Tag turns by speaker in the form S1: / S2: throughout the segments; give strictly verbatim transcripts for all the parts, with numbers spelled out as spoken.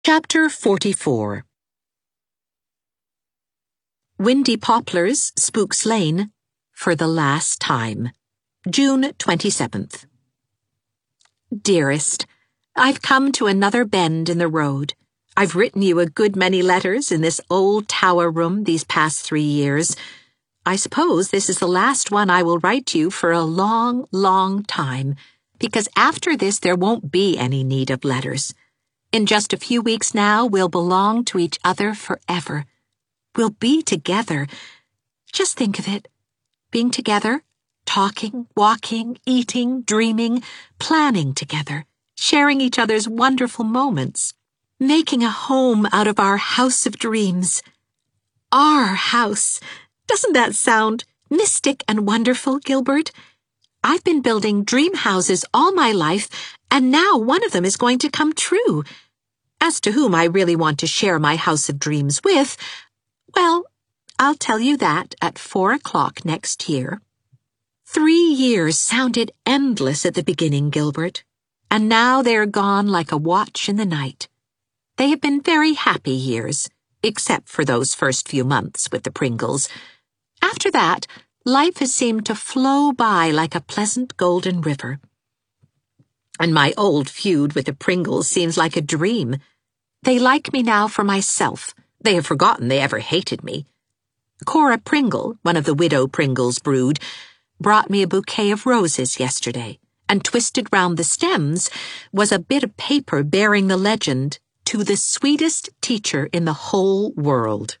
S1: Chapter forty-four. Windy Poplars, Spooks Lane, for the last time. June twenty-seventh. Dearest, I've come to another bend in the road. I've written you a good many letters in this old tower room these past three years. I suppose this is the last one I will write you for a long, long time, because after this there won't be any need of letters. In just a few weeks now, we'll belong to each other forever. We'll be together. Just think of it. Being together, talking, walking, eating, dreaming, planning together, sharing each other's wonderful moments, making a home out of our house of dreams. Our house. Doesn't that sound mystic and wonderful, Gilbert? I've been building dream houses all my life, and now one of them is going to come true. As to whom I really want to share my house of dreams with, well, I'll tell you that at four o'clock next year. Three years sounded endless at the beginning, Gilbert, and now they're gone like a watch in the night. They have been very happy years, except for those first few months with the Pringles. After that, life has seemed to flow by like a pleasant golden river. And my old feud with the Pringles seems like a dream. They like me now for myself. They have forgotten they ever hated me. Cora Pringle, one of the Widow Pringle's brood, brought me a bouquet of roses yesterday, and twisted round the stems was a bit of paper bearing the legend, "To the sweetest teacher in the whole world."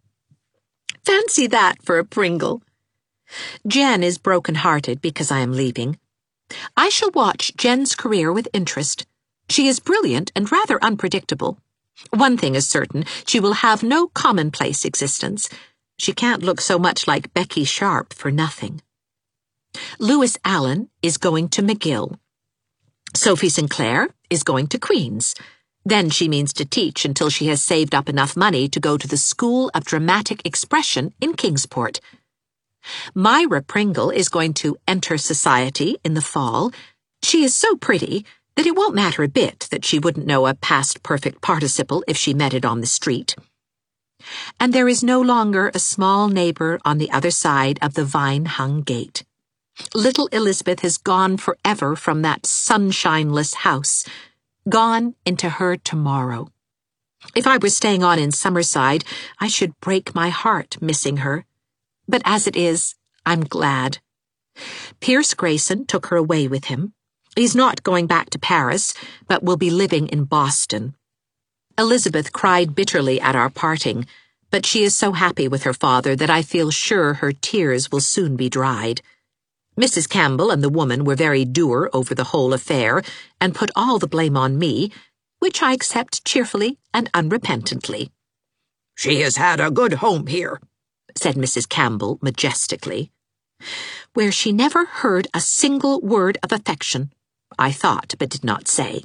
S1: Fancy that for a Pringle. Jen is broken-hearted because I am leaving. I shall watch Jen's career with interest. She is brilliant and rather unpredictable. One thing is certain, she will have no commonplace existence. She can't look so much like Becky Sharp for nothing. Lewis Allen is going to McGill. Sophie Sinclair is going to Queen's. Then she means to teach until she has saved up enough money to go to the School of Dramatic Expression in Kingsport. Myra Pringle is going to enter society in the fall. She is so pretty that it won't matter a bit that she wouldn't know a past perfect participle if she met it on the street. And there is no longer a small neighbor on the other side of the vine-hung gate. Little Elizabeth has gone forever from that sunshineless house, gone into her tomorrow. If I were staying on in Summerside, I should break my heart missing her. But as it is, I'm glad. Pierce Grayson took her away with him. He's not going back to Paris, but will be living in Boston. Elizabeth cried bitterly at our parting, but she is so happy with her father that I feel sure her tears will soon be dried. Missus Campbell and the woman were very dour over the whole affair and put all the blame on me, which I accept cheerfully and unrepentantly.
S2: "She has had a good home here,"
S1: said Missus Campbell majestically. "Where she never heard a single word of affection," I thought but did not say.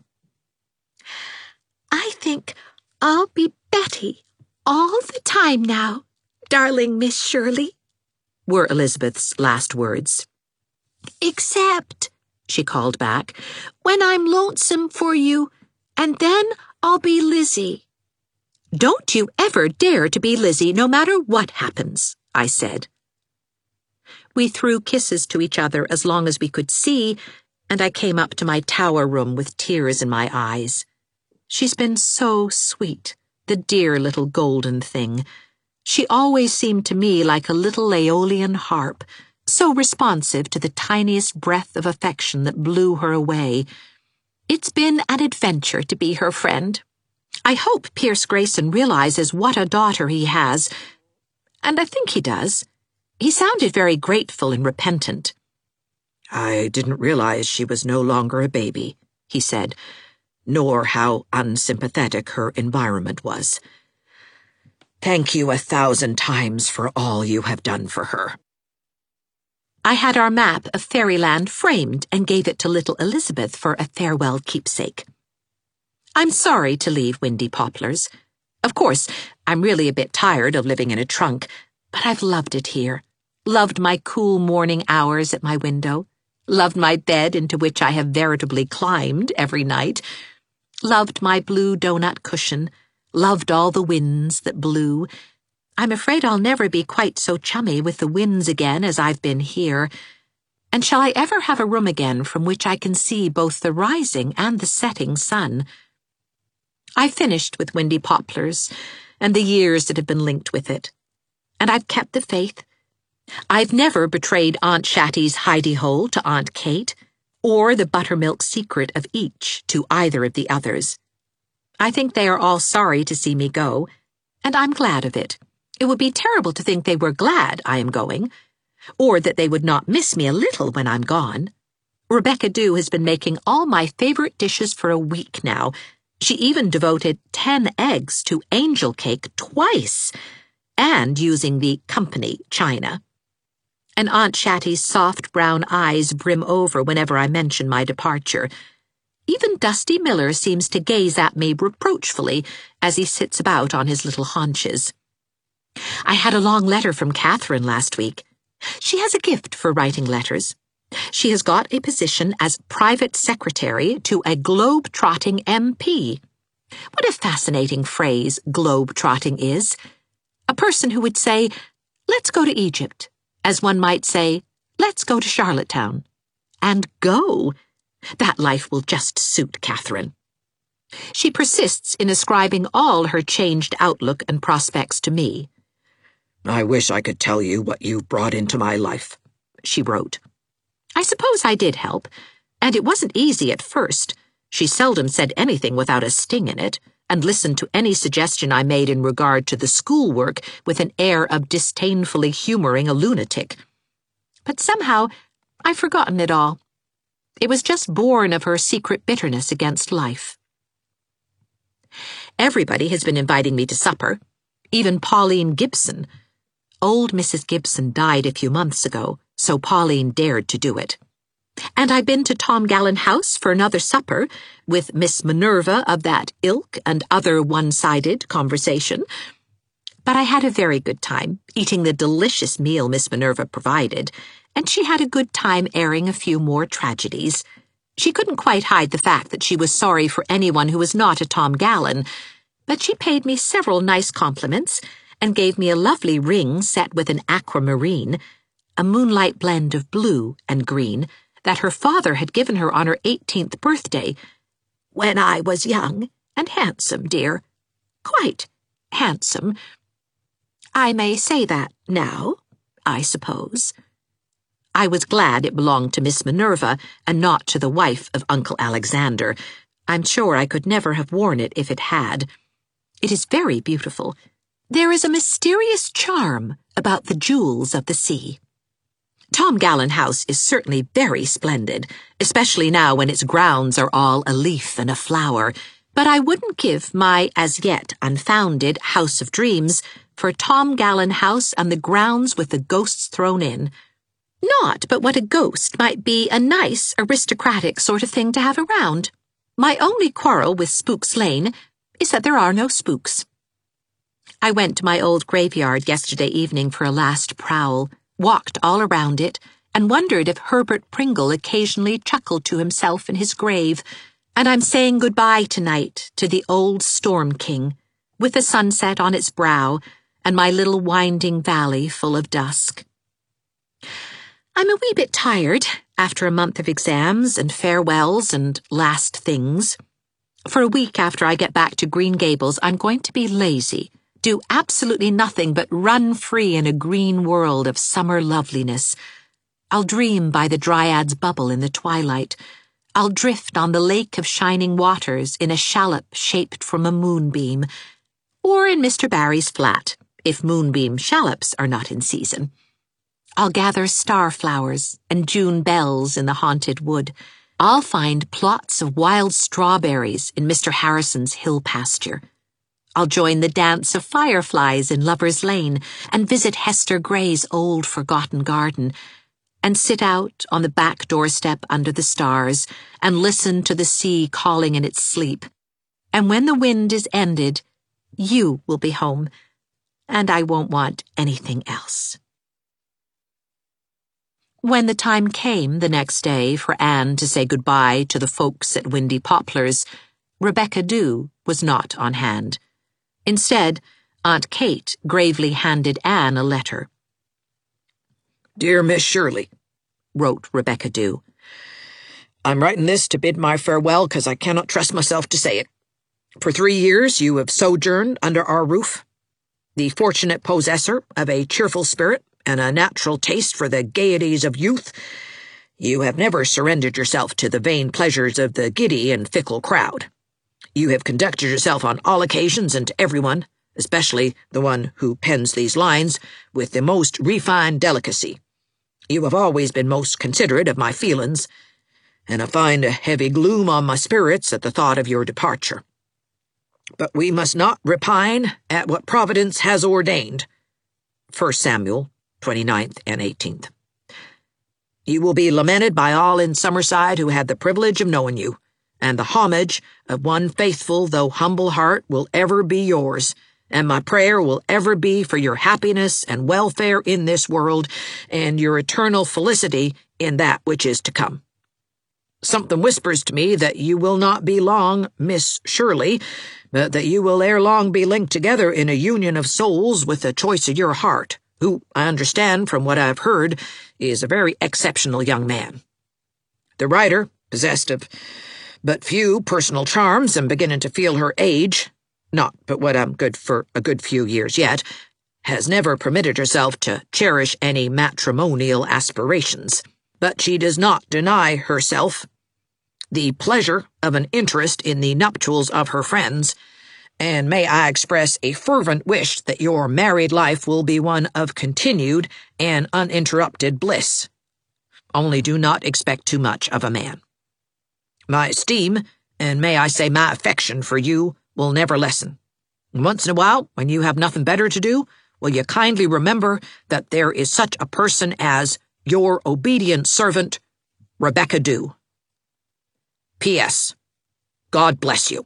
S1: "I think I'll be Betty all the time now, darling Miss Shirley," were Elizabeth's last words. "Except," she called back, "when I'm lonesome for you, and then I'll be Lizzie." "Don't you ever dare to be Lizzie, no matter what happens," I said. We threw kisses to each other as long as we could see, and I came up to my tower room with tears in my eyes. She's been so sweet, the dear little golden thing. She always seemed to me like a little Aeolian harp, so responsive to the tiniest breath of affection that blew her away. It's been an adventure to be her friend. I hope Pierce Grayson realizes what a daughter he has, and I think he does. He sounded very grateful and repentant.
S2: "I didn't realize she was no longer a baby," he said, "nor how unsympathetic her environment was. Thank you a thousand times for all you have done for her."
S1: I had our map of Fairyland framed and gave it to little Elizabeth for a farewell keepsake. I'm sorry to leave Windy Poplars. Of course, I'm really a bit tired of living in a trunk, but I've loved it here. Loved my cool morning hours at my window. Loved my bed into which I have veritably climbed every night. Loved my blue donut cushion, loved all the winds that blew. I'm afraid I'll never be quite so chummy with the winds again as I've been here. And shall I ever have a room again from which I can see both the rising and the setting sun? I finished with Windy Poplars and the years that have been linked with it. And I've kept the faith. I've never betrayed Aunt Shatty's hidey-hole to Aunt Kate, or the buttermilk secret of each to either of the others. I think they are all sorry to see me go, and I'm glad of it. It would be terrible to think they were glad I am going, or that they would not miss me a little when I'm gone. Rebecca Dew has been making all my favorite dishes for a week now. She even devoted ten eggs to angel cake twice, and using the company china. And Aunt Shatty's soft brown eyes brim over whenever I mention my departure. Even Dusty Miller seems to gaze at me reproachfully as he sits about on his little haunches. I had a long letter from Catherine last week. She has a gift for writing letters. She has got a position as private secretary to a globe-trotting M P. What a fascinating phrase globe-trotting is. A person who would say, let's go to Egypt, as one might say, let's go to Charlottetown. And go. That life will just suit Catherine. She persists in ascribing all her changed outlook and prospects to me.
S2: I wish I could tell you what you brought into my life, she wrote.
S1: I suppose I did help, and it wasn't easy at first. She seldom said anything without a sting in it, and listened to any suggestion I made in regard to the schoolwork with an air of disdainfully humoring a lunatic. But somehow I've forgotten it all. It was just born of her secret bitterness against life. Everybody has been inviting me to supper, even Pauline Gibson. Old Missus Gibson died a few months ago, so Pauline dared to do it. And I've been to Tom Gallen House for another supper, with Miss Minerva of that ilk and other one-sided conversation. But I had a very good time, eating the delicious meal Miss Minerva provided, and she had a good time airing a few more tragedies. She couldn't quite hide the fact that she was sorry for anyone who was not a Tom Gallen, but she paid me several nice compliments, and gave me a lovely ring set with an aquamarine, a moonlight blend of blue and green, that her father had given her on her eighteenth birthday, when I was young and handsome, dear. Quite handsome. I may say that now, I suppose. I was glad it belonged to Miss Minerva and not to the wife of Uncle Alexander. I'm sure I could never have worn it if it had. It is very beautiful. There is a mysterious charm about the jewels of the sea. Tom Gallen House is certainly very splendid, especially now when its grounds are all a leaf and a flower, but I wouldn't give my as yet unfounded House of Dreams for Tom Gallen House and the grounds with the ghosts thrown in. Not but what a ghost might be a nice, aristocratic sort of thing to have around. My only quarrel with Spooks Lane is that there are no spooks. I went to my old graveyard yesterday evening for a last prowl, walked all around it, and wondered if Herbert Pringle occasionally chuckled to himself in his grave. And I'm saying goodbye tonight to the old Storm King, with the sunset on its brow and my little winding valley full of dusk. I'm a wee bit tired after a month of exams and farewells and last things. For a week after I get back to Green Gables, I'm going to be lazy. Do absolutely nothing but run free in a green world of summer loveliness. I'll dream by the Dryad's bubble in the twilight. I'll drift on the lake of shining waters in a shallop shaped from a moonbeam, or in Mister Barry's flat, if moonbeam shallops are not in season. I'll gather starflowers and June bells in the haunted wood. I'll find plots of wild strawberries in Mister Harrison's hill pasture. I'll join the dance of fireflies in Lover's Lane and visit Hester Gray's old forgotten garden, and sit out on the back doorstep under the stars and listen to the sea calling in its sleep. And when the wind is ended, you will be home, and I won't want anything else. When the time came the next day for Anne to say goodbye to the folks at Windy Poplars, Rebecca Dew was not on hand. Instead, Aunt Kate gravely handed Anne a letter.
S2: "Dear Miss Shirley," wrote Rebecca Dew, "I'm writing this to bid my farewell because I cannot trust myself to say it. For three years you have sojourned under our roof. The fortunate possessor of a cheerful spirit and a natural taste for the gaieties of youth, you have never surrendered yourself to the vain pleasures of the giddy and fickle crowd. You have conducted yourself on all occasions and to everyone, especially the one who pens these lines, with the most refined delicacy. You have always been most considerate of my feelings, and I find a heavy gloom on my spirits at the thought of your departure. But we must not repine at what Providence has ordained." First Samuel, twenty-ninth and eighteenth. "You will be lamented by all in Summerside who had the privilege of knowing you, and the homage of one faithful though humble heart will ever be yours, and my prayer will ever be for your happiness and welfare in this world, and your eternal felicity in that which is to come. Something whispers to me that you will not be long, Miss Shirley, but that you will ere long be linked together in a union of souls with the choice of your heart, who, I understand from what I've heard, is a very exceptional young man. The writer, possessed of but few personal charms and beginning to feel her age, not but what I'm good for a good few years yet, has never permitted herself to cherish any matrimonial aspirations, but she does not deny herself the pleasure of an interest in the nuptials of her friends, and may I express a fervent wish that your married life will be one of continued and uninterrupted bliss. Only do not expect too much of a man. My esteem, and may I say my affection for you, will never lessen. And once in a while, when you have nothing better to do, will you kindly remember that there is such a person as your obedient servant, Rebecca Dew. P S. God bless you."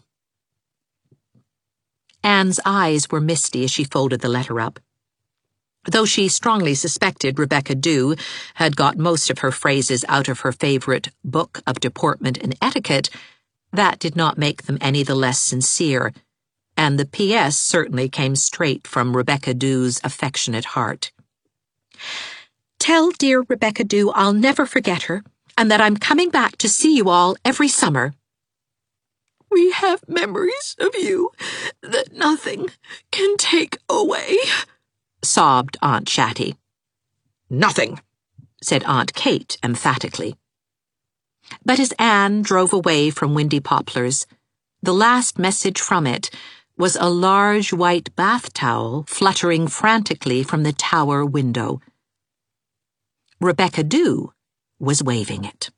S1: Anne's eyes were misty as she folded the letter up. Though she strongly suspected Rebecca Dew had got most of her phrases out of her favorite book of deportment and etiquette, that did not make them any the less sincere, and the P S certainly came straight from Rebecca Dew's affectionate heart. "Tell dear Rebecca Dew I'll never forget her, and that I'm coming back to see you all every summer. We have memories of you that nothing can take away," sobbed Aunt Chatty.
S2: "Nothing,"
S1: said Aunt Kate emphatically. But as Anne drove away from Windy Poplars, the last message from it was a large white bath towel fluttering frantically from the tower window. Rebecca Dew was waving it.